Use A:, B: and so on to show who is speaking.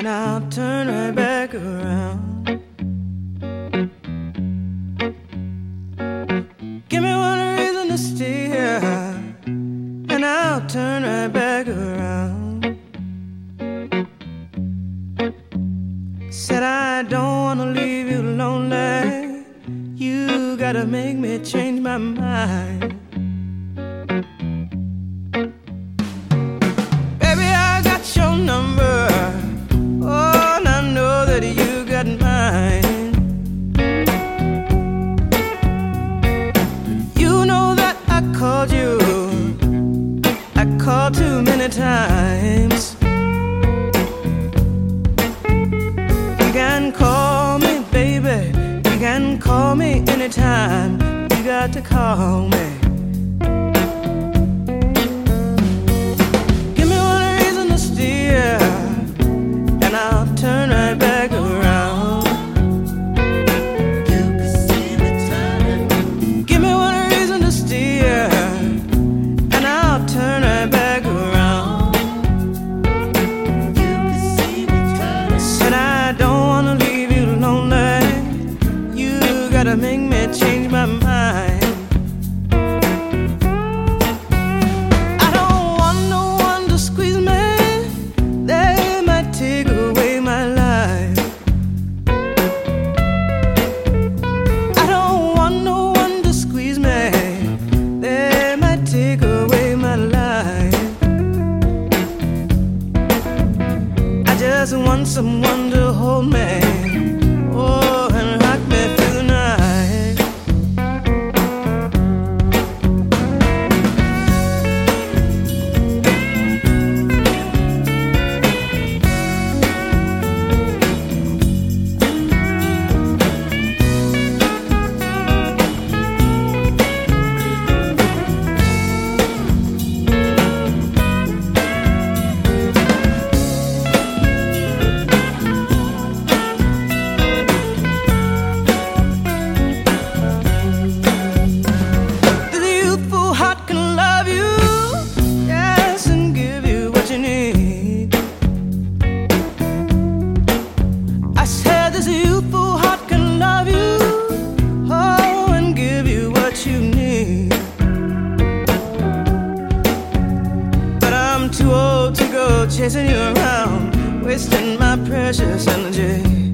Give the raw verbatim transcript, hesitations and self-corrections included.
A: and I'll turn right back around. Give me one reason to stay here, and I'll turn right back around. Said I don't wanna leave you lonely. You gotta make me change my mind. Baby, I got your number. Oh, and I know that you got mine. You know that I called you. I called too many times. You can call me, baby. You can call me anytime. You got to call me. Give me one reason to steer, and I'll turn right back around. You can see me turning. Give me one reason to steer, and I'll turn right back around. You can see me turning. Said I don't wanna leave you lonely. You gotta make me change my mind. I don't want no one to squeeze me. They might take away my life. I don't want no one to squeeze me. They might take away my life. I just want someone to hold me, oh, and rock me through the night. The youthful heart can love you, yes, and give you what you need. I said this youthful heart can love you, oh, and give you what you need. But I'm too old to go chasing you around, wasting my precious energy.